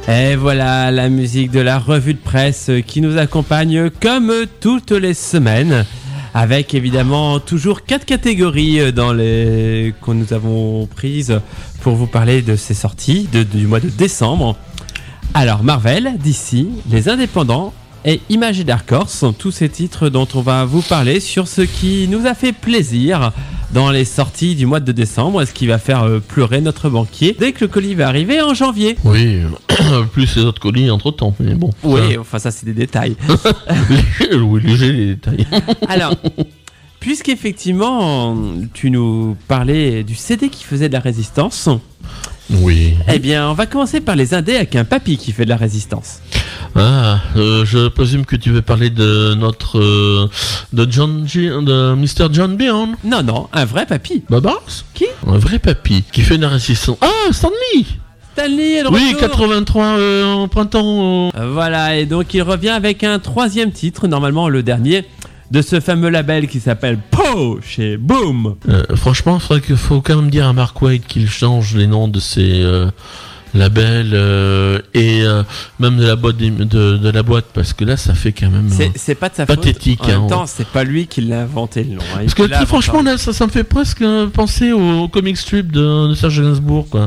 Et voilà la musique de la revue de presse qui nous accompagne comme toutes les semaines, avec évidemment toujours 4 catégories que nous avons prises pour vous parler de ces sorties du mois de décembre. Alors Marvel, DC, les indépendants et Image et Dark Horse sont tous ces titres dont on va vous parler sur ce qui nous a fait plaisir dans les sorties du mois de décembre, ce qui va faire pleurer notre banquier dès que le colis va arriver en janvier. Oui, plus les autres colis entre-temps, mais bon. Oui, enfin ça c'est des détails. Oui, les détails. Alors, puisqu'effectivement tu nous parlais du CD qui faisait de la résistance, oui. Eh bien on va commencer par les indés avec un papy qui fait de la résistance. Je présume que tu veux parler de de Mr. John Byrne. Non, un vrai papy. Babars ? Qui ? Un vrai papy qui fait de la résistance. Ah, Stanley est de Oui, retour. 83 en printemps. Voilà, et donc il revient avec un 3e titre, normalement le dernier, de ce fameux label qui s'appelle Po chez Boom. Franchement, il faut quand même dire à Mark Waid qu'il change les noms de ses labels et même de la boîte de la boîte, parce que là ça fait quand même c'est pas de sa pathétique. faute. En même temps, c'est pas lui qui l'a inventé le nom. Parce que franchement, là, ça me fait presque penser au comic strip de Serge Gainsbourg, quoi.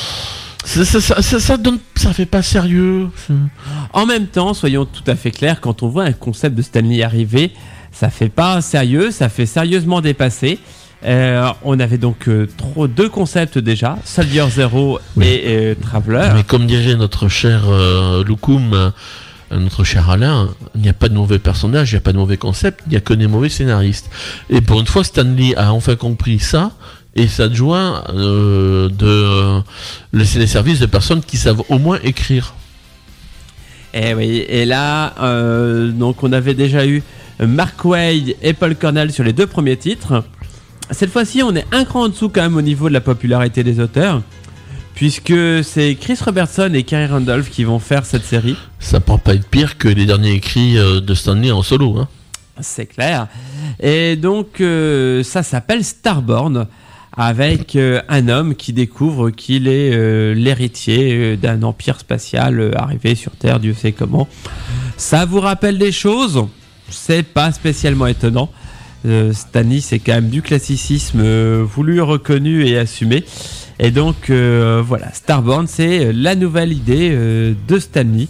Ça fait pas sérieux. En même temps, soyons tout à fait clairs, quand on voit un concept de Stanley arriver, ça fait pas sérieux, ça fait sérieusement dépassé. On avait donc 2 concepts déjà, Soldier Zero et Traveler. Mais comme dirait notre cher Loukoum, notre cher Alain, il n'y a pas de mauvais personnages, il n'y a pas de mauvais concept, il n'y a que des mauvais scénaristes. Et pour une fois, Stanley a enfin compris ça, et ça joint de laisser les services de personnes qui savent au moins écrire. Et oui, et là, donc on avait déjà eu Mark Waid et Paul Cornell sur les 2 premiers titres. Cette fois-ci, on est un cran en dessous quand même au niveau de la popularité des auteurs, puisque c'est Chris Robertson et Kerry Randolph qui vont faire cette série. Ça pourra pas être pire que les derniers écrits de Stanley en solo, hein. C'est clair. Et donc, ça s'appelle Starborn, avec un homme qui découvre qu'il est l'héritier d'un empire spatial arrivé sur Terre, Dieu sait comment. Ça vous rappelle des choses ? C'est pas spécialement étonnant. Stanley, c'est quand même du classicisme voulu, reconnu et assumé. Et donc voilà, Starborn, c'est la nouvelle idée de Stanley.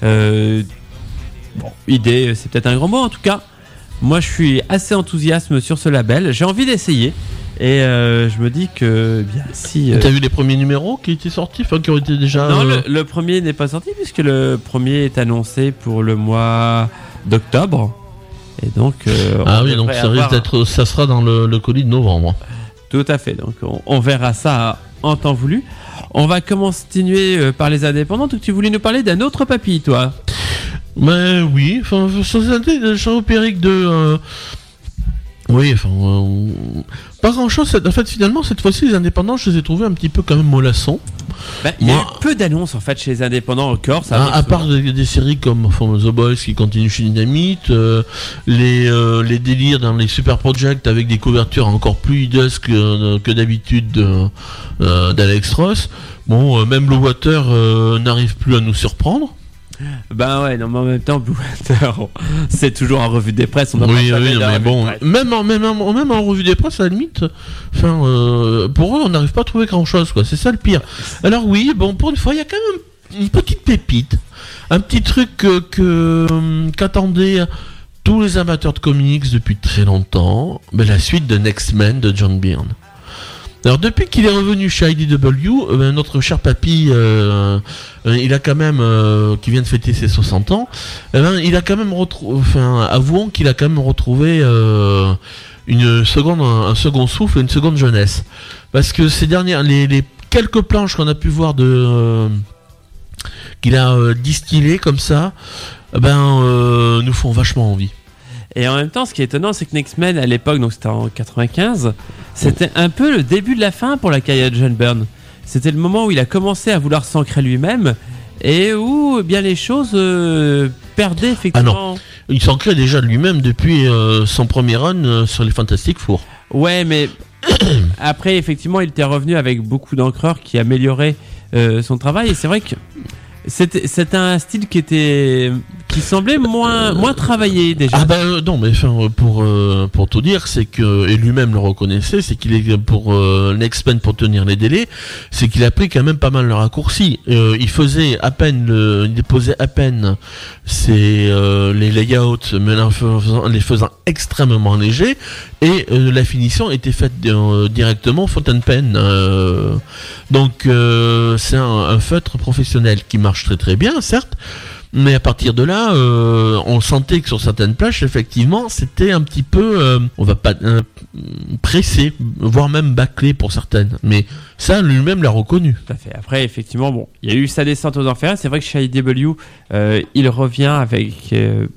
Idée, c'est peut-être un grand mot, en tout cas. Moi, je suis assez enthousiaste sur ce label. J'ai envie d'essayer. Et je me dis que bien si. T'as vu les premiers numéros qui étaient sortis, enfin qui ont été déjà. Non, le premier n'est pas sorti puisque le premier est annoncé pour le mois d'octobre. Et donc. Donc ça risque d'être, ça sera dans le colis de novembre. Tout à fait. Donc on verra ça en temps voulu. On va continuer par les indépendants. Donc tu voulais nous parler d'un autre papy, toi. Mais oui, enfin, Charles Péric de. Oui, enfin, pas grand-chose. En fait, finalement, cette fois-ci, les indépendants, je les ai trouvés un petit peu quand même mollassons. Il y a eu peu d'annonces en fait chez les indépendants encore. Ça à part des séries comme The Boys qui continuent chez Dynamite, les délires dans les Super Projects avec des couvertures encore plus hideuses que d'habitude d'Alex Ross. Bon, même Blue Water n'arrive plus à nous surprendre. Ben ouais, non, mais en même temps, Blue Water, c'est toujours en revue des presses. Mais bon, même en revue des presses, à la limite, enfin, pour eux, on n'arrive pas à trouver grand-chose, quoi. C'est ça le pire. Alors oui, bon, pour une fois, il y a quand même une petite pépite, un petit truc qu'attendaient tous les amateurs de comics depuis très longtemps, la suite de Next Man de John Byrne. Alors depuis qu'il est revenu chez IDW, notre cher papy, il a quand même, qui vient de fêter ses 60 ans, il a quand même avouons qu'il a quand même retrouvé un second souffle, une seconde jeunesse, parce que ces dernières, les quelques planches qu'on a pu voir qu'il a distillées comme ça, nous font vachement envie. Et en même temps, ce qui est étonnant, c'est que Next Men, à l'époque, donc c'était en 95, c'était un peu le début de la fin pour la carrière de John Byrne. C'était le moment où il a commencé à vouloir s'ancrer lui-même et où bien les choses perdaient effectivement. Ah non, il s'ancrait déjà lui-même depuis son premier run sur les Fantastic Four. Ouais, mais après, effectivement, il était revenu avec beaucoup d'encreurs qui amélioraient son travail. Et c'est vrai que C'était un style qui semblait moins travaillé déjà. Ah ben non, mais enfin pour tout dire, c'est que, et lui-même le reconnaissait, c'est qu'il est pour X-Men, pour tenir les délais, c'est qu'il a pris quand même pas mal le raccourci. Il faisait à peine il déposait à peine les layouts, mais les faisant extrêmement légers, et la finition était faite directement fontaine pen. Donc c'est un feutre professionnel qui marche très très bien, certes, mais à partir de là, on sentait que sur certaines plages, effectivement, c'était un petit peu, on va pas pressé, voire même bâclé pour certaines. Mais ça, lui-même l'a reconnu. Tout à fait. Après, effectivement, bon, il y a eu sa descente aux enfers. C'est vrai que chez IDW, il revient avec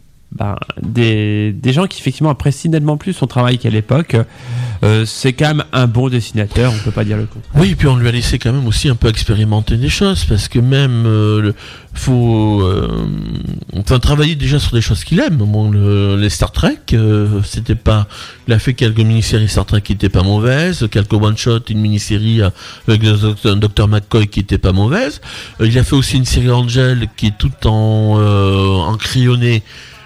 des gens qui effectivement apprécient nettement plus son travail qu'à l'époque. C'est quand même un bon dessinateur, on peut pas dire le contraire. Oui, et puis on lui a laissé quand même aussi un peu expérimenter des choses, parce que même faut travailler déjà sur des choses qu'il aime. Bon, les Star Trek, c'était pas. Il a fait quelques mini-séries Star Trek qui étaient pas mauvaises, quelques one-shots, une mini-série avec le Dr McCoy qui était pas mauvaise. Il a fait aussi une série Angel qui est toute en crayonné.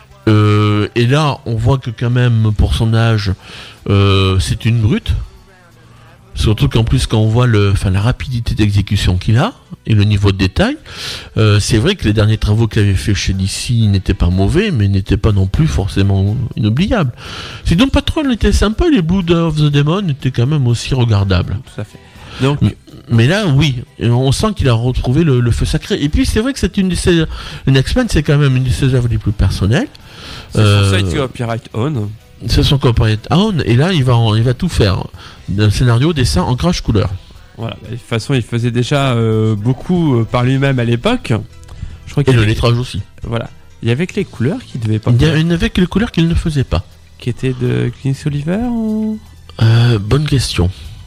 Et là, on voit que quand même, pour son âge, c'est une brute. Surtout qu'en plus, quand on voit la rapidité d'exécution qu'il a et le niveau de détail, c'est vrai que les derniers travaux qu'il avait fait chez DC n'étaient pas mauvais, mais n'étaient pas non plus forcément inoubliables. Si Doom Patrol était sympa, les Blood of the Demon étaient quand même aussi regardables. Tout à fait. Donc, mais là, oui, on sent qu'il a retrouvé le feu sacré. Et puis, c'est vrai que c'est une X-Men, c'est quand même une de ses œuvres les plus personnelles. C'est son copyright own. C'est son copyright own, et là, il va tout faire. D'un scénario, dessin, ancrage, couleur. Voilà. De toute façon, il faisait déjà beaucoup par lui-même à l'époque. Je crois et le lettrage aussi. Voilà. Il y avait que les couleurs qui devaient pas. Il y avait que les couleurs qu'il ne faisait pas. Qui étaient de Clint Oliver ou... Bonne question.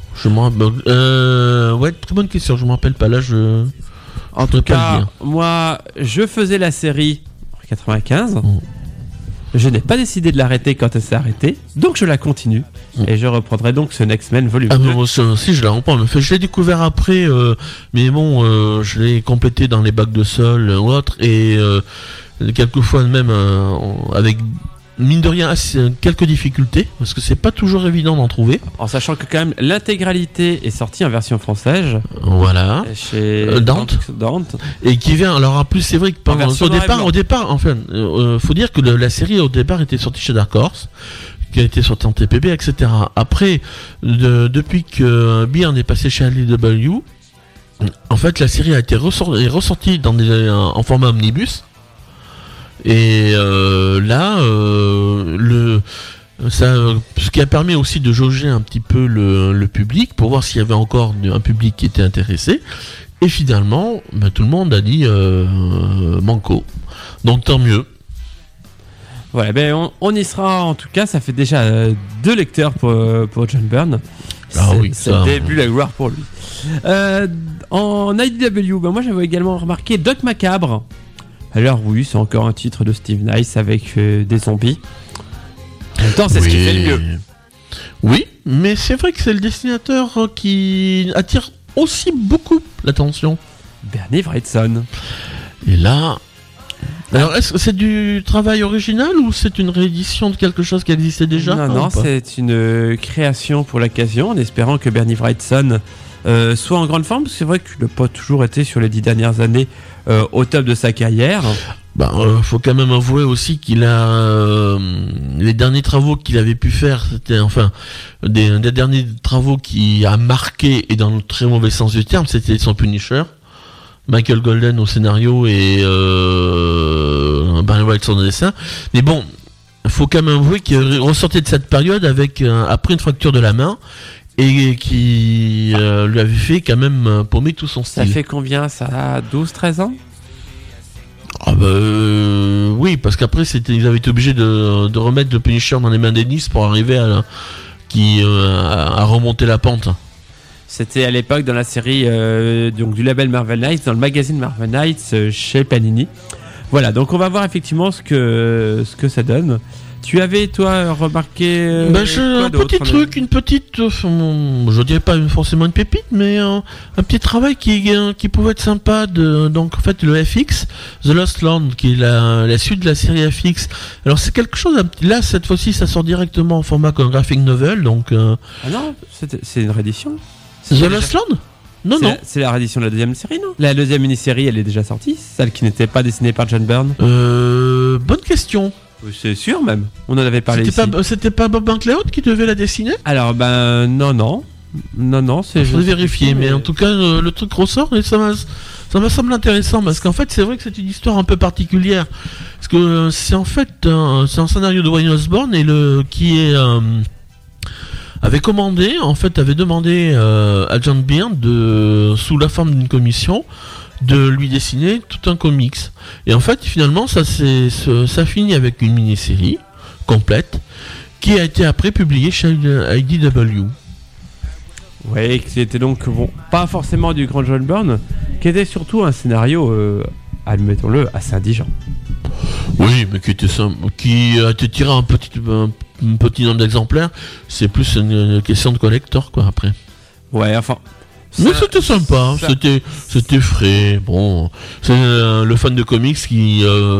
Ouais, très bonne question. Je me rappelle pas là. En tout cas, moi, je faisais la série en 95. Je n'ai pas décidé de l'arrêter quand elle s'est arrêtée, donc je la continue. Et je reprendrai donc ce X-Men volume 2. Moi aussi, je la reprends. Je l'ai découvert après, mais bon, je l'ai complété dans les bacs de sol ou autre, et quelquefois même avec, mine de rien, quelques difficultés, parce que c'est pas toujours évident d'en trouver. En sachant que quand même l'intégralité est sortie en version française. Voilà. Chez Dante. Et qui vient. Alors en plus, c'est vrai que au départ, enfin, faut dire que la série au départ était sortie chez Dark Horse, qui a été sortie en TPB, etc. Après, depuis que Byrne est passé chez IDW, en fait, la série a été ressortie en format omnibus. Et là, ce qui a permis aussi de jauger un petit peu le public pour voir s'il y avait encore un public qui était intéressé. Et finalement, tout le monde a dit manco. Donc tant mieux. Voilà, on y sera en tout cas. Ça fait déjà 2 lecteurs pour John Byrne. C'est le début de la gloire pour lui. En IDW, moi j'avais également remarqué Doc Macabre. Alors oui, c'est encore un titre de Steve Nice avec des zombies. En même temps, c'est ce qui fait le mieux. Oui, mais c'est vrai que c'est le dessinateur qui attire aussi beaucoup l'attention. Bernie Wrightson. Et là... Alors, est-ce que c'est du travail original ou c'est une réédition de quelque chose qui existait déjà? Non, c'est une création pour l'occasion, en espérant que Bernie Wrightson soit en grande forme, parce que c'est vrai qu'il n'a pas toujours été sur les 10 dernières années au top de sa carrière. Faut quand même avouer aussi qu'il a les derniers travaux qu'il avait pu faire, c'était des derniers travaux qui a marqué, et dans le très mauvais sens du terme, c'était son Punisher. Michael Golden au scénario et Barry Wrightson au dessin. Mais bon, il faut quand même avouer qu'il ressortait de cette période après une fracture de la main, et qui lui avait fait quand même paumer tout son style. Ça fait combien ça? 12-13 ans? Oui, parce qu'après ils avaient été obligés de remettre le Punisher dans les mains d'Ennis pour arriver à remonter la pente. C'était à l'époque dans la série donc du label Marvel Knights, dans le magazine Marvel Knights chez Panini. Voilà, donc on va voir effectivement ce que ça donne. Tu avais, toi, remarqué un petit truc, une petite, je dirais pas forcément une pépite, mais un petit travail qui pouvait être sympa. Donc en fait le FX, The Lost Land, qui est la suite de la série FX. Alors c'est quelque chose, là cette fois-ci ça sort directement en format comme graphic novel, donc... Ah non, c'est une réédition. The Lost Land ? Non. C'est la réédition de la deuxième série, non ? La deuxième mini-série, elle est déjà sortie, celle qui n'était pas dessinée par John Byrne. Bonne question. C'est sûr même, on en avait parlé ici. C'était pas Bob McLeod qui devait la dessiner ? Alors non, c'est... Je vais vérifier, mais en tout cas le truc ressort et ça m'a semblé intéressant parce qu'en fait c'est vrai que c'est une histoire un peu particulière parce que c'est en fait un scénario de Wayne Osborne et qui est... avait demandé à John Byrne sous la forme d'une commission de lui dessiner tout un comics. Et en fait, finalement, ça finit avec une mini-série complète qui a été après publiée chez IDW. Oui, qui était donc pas forcément du grand John Byrne, qui était surtout un scénario, admettons-le, assez indigent. Oui, mais qui a été tiré un petit nombre d'exemplaires. C'est plus une question de collector, quoi, après. Ouais, enfin... Mais c'était sympa, c'était frais. Bon, c'est le fan de comics qui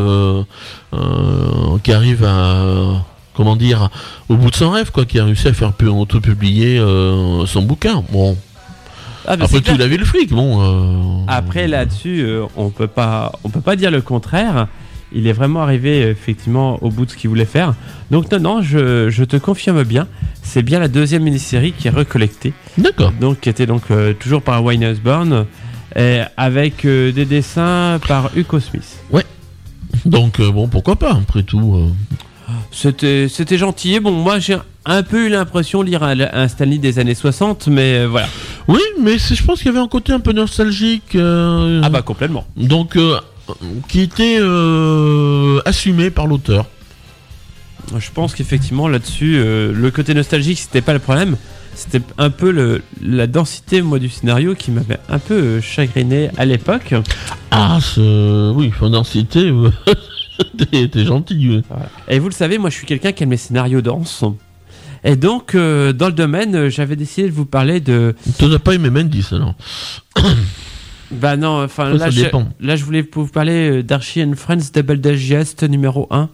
arrive à, comment dire, au bout de son rêve, quoi, qui a réussi à faire auto-publier son bouquin. Bon. Après tout, il avait le fric, bon. Après là-dessus, on peut pas dire le contraire. Il est vraiment arrivé effectivement au bout de ce qu'il voulait faire. Donc non, je te confirme bien, c'est bien la deuxième mini-série qui est recollectée. D'accord. Donc qui était donc toujours par Wayne Osborne, avec des dessins par Hugo Smith. Ouais. Donc bon, pourquoi pas après tout. C'était gentil. Et bon, moi j'ai un peu eu l'impression de lire un Stanley des années 60, mais voilà. Oui, mais je pense qu'il y avait un côté un peu nostalgique. Ah bah complètement. Donc qui était assumé par l'auteur. Je pense qu'effectivement là-dessus, le côté nostalgique c'était pas le problème, c'était un peu la densité du scénario qui m'avait un peu chagriné à l'époque. Ah, oui, la densité, t'es gentil. Voilà. Et vous le savez, moi je suis quelqu'un qui aime les scénarios denses. Et donc, dans le domaine, j'avais décidé de vous parler de... Tu n'as pas aimé Mendes alors? Bah non, enfin là, je voulais vous parler d'Archie and Friends Double Digest numéro 1.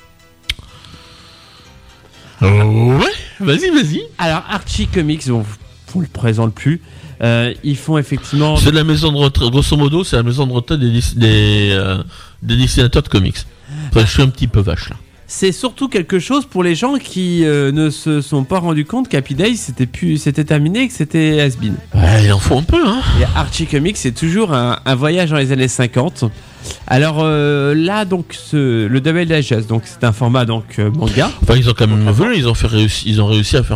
Ouais, vas-y. Alors Archie Comics, on le présente plus. Ils font effectivement... C'est la maison de retraite, grosso modo, c'est la maison de retraite des dessinateurs de comics. Enfin, je suis un petit peu vache là. C'est surtout quelque chose pour les gens qui ne se sont pas rendus compte qu'Happy Days c'était terminé et que c'était has-been. Ouais, il en faut un peu, hein. Et Archie Comics, c'est toujours un voyage dans les années 50. Alors là, donc, le Double Digest, donc c'est un format donc manga. Enfin, ils ont quand même ils ont réussi à faire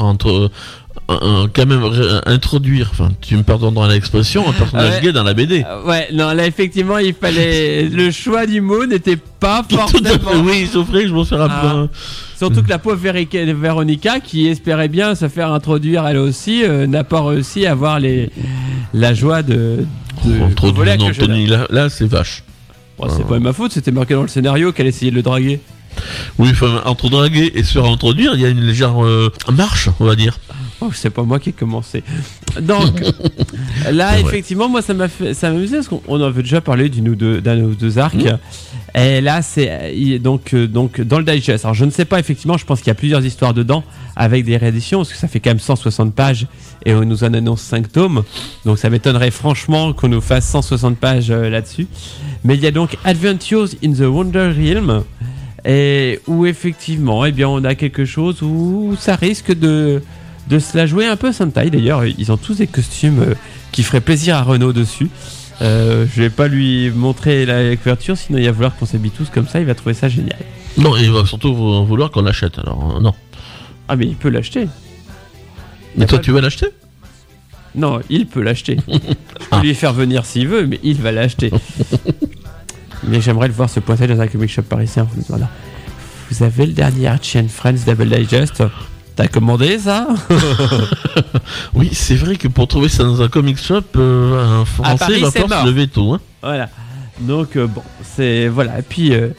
introduire, enfin, tu me pardonneras l'expression, un personnage gay dans la BD. Ouais, non, là effectivement, il fallait le choix du mot n'était pas forcément. Oui, sauf que je m'en suis rappelé. Surtout que la pauvre Véronica, qui espérait bien se faire introduire elle aussi, n'a pas réussi à avoir la joie de introduire Anthony. Là, c'est vache. Bon, c'est pas ma faute, c'était marqué dans le scénario qu'elle essayait de le draguer. Oui, enfin, entre draguer et se faire introduire, il y a une légère marche, on va dire. Oh, c'est pas moi qui ai commencé. Donc, là, effectivement, moi, ça m'a amusé parce qu'on en avait déjà parlé d'un ou deux arcs. Et là, c'est donc dans le digest. Alors, je ne sais pas, effectivement, je pense qu'il y a plusieurs histoires dedans avec des rééditions parce que ça fait quand même 160 pages et on nous en annonce 5 tomes. Donc, ça m'étonnerait franchement qu'on nous fasse 160 pages là-dessus. Mais il y a donc Adventures in the Wonder Realm et où, effectivement, eh bien, on a quelque chose où ça risque de se la jouer un peu Sentai. D'ailleurs, ils ont tous des costumes qui feraient plaisir à Renaud dessus. Je vais pas lui montrer la couverture, sinon il va vouloir qu'on s'habille tous comme ça, il va trouver ça génial. Non, il va surtout vouloir qu'on l'achète, alors non. Ah, mais il peut l'acheter. Mais toi, tu vas l'acheter ? Non, il peut l'acheter. Je peux lui faire venir s'il veut, mais il va l'acheter. Mais j'aimerais le voir se pointer dans un comic shop parisien. Voilà. Vous avez le dernier Archie and Friends Double Digest ? T'as commandé ça? Oui, c'est vrai que pour trouver ça dans un comic shop, un Français va pas se lever tôt. Hein. Voilà. Donc bon, c'est voilà. Et puis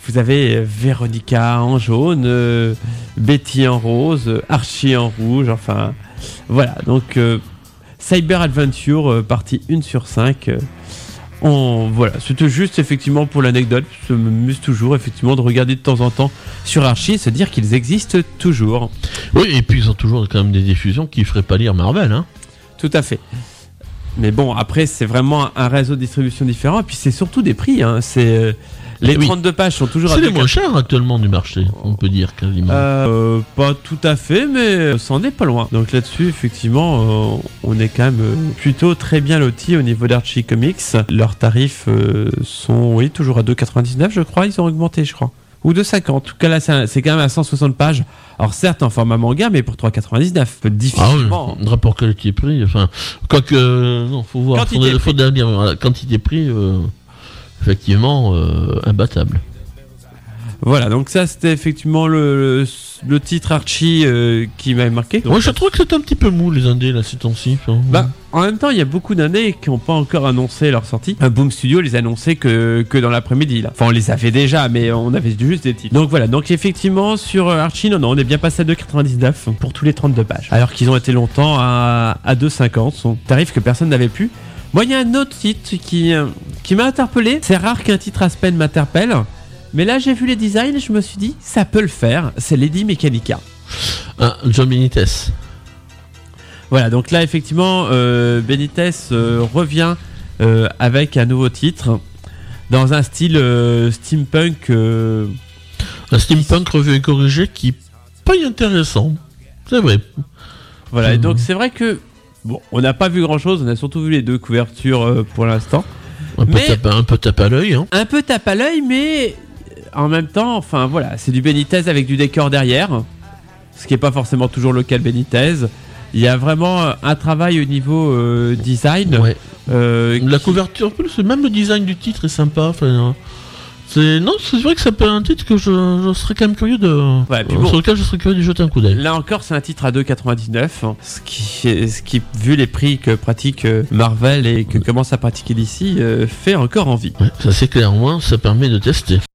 vous avez Veronica en jaune, Betty en rose, Archie en rouge, enfin voilà, donc Cyber Adventure partie 1 sur 5. Voilà, c'était juste effectivement pour l'anecdote, ça m'amuse toujours effectivement de regarder de temps en temps sur Archie et se dire qu'ils existent toujours. Oui, et puis ils ont toujours quand même des diffusions qui feraient pas lire Marvel, hein. Tout à fait. Mais bon, après c'est vraiment un réseau de distribution différent et puis c'est surtout des prix, hein. C'est les 32 pages sont toujours c'est les moins chers actuellement du marché, on peut dire quasiment. Pas tout à fait, mais ça en est pas loin. Donc là-dessus, effectivement, on est quand même plutôt très bien lotis au niveau d'Archie Comics. Leurs tarifs sont, oui, toujours à 2,99, je crois. Ils ont augmenté, je crois. Ou 2,50. En tout cas, là, c'est quand même à 160 pages. Alors, certes, en format manga, mais pour 3,99. Difficilement. Ah oui, rapport qualité-prix, enfin... Quoique, non, faut voir. Faut dire, la quantité-prix... effectivement, imbattable. Voilà, donc ça c'était effectivement le titre Archie qui m'avait marqué. Moi je trouve que c'est un petit peu mou les indés là ces temps-ci. Bah, en même temps, il y a beaucoup d'indés qui n'ont pas encore annoncé leur sortie. Boom Studio les annonçait que dans l'après-midi là. Enfin, on les avait déjà, mais on avait juste des titres. Donc voilà, donc effectivement sur Archie, non, on est bien passé à 2,99 pour tous les 32 pages. Alors qu'ils ont été longtemps à 2,50, son tarif que personne n'avait pu. Moi, il y a un autre titre qui m'a interpellé. C'est rare qu'un titre à peine m'interpelle. Mais là, j'ai vu les designs et je me suis dit, ça peut le faire. C'est Lady Mechanica. Ah, John Benitez. Voilà, donc là, effectivement, Benitez revient avec un nouveau titre dans un style steampunk. Un steampunk revu et corrigé qui est pas intéressant. C'est vrai. Voilà, et donc c'est vrai que bon, on n'a pas vu grand chose, on a surtout vu les deux couvertures pour l'instant. Un peu tape à l'œil, hein. Un peu tape à l'œil, mais en même temps, enfin voilà, c'est du Benitez avec du décor derrière, ce qui n'est pas forcément toujours le cas de Benitez. Il y a vraiment un travail au niveau design. Ouais. La couverture, même le design du titre est sympa. C'est vrai que ça peut être un titre que je serais quand même curieux sur lequel je serais curieux de jeter un coup d'œil. Là encore, c'est un titre à 2,99, ce qui, vu les prix que pratique Marvel et que commence à pratiquer d'ici, fait encore envie. Ouais, ça c'est clair, au moins ça permet de tester.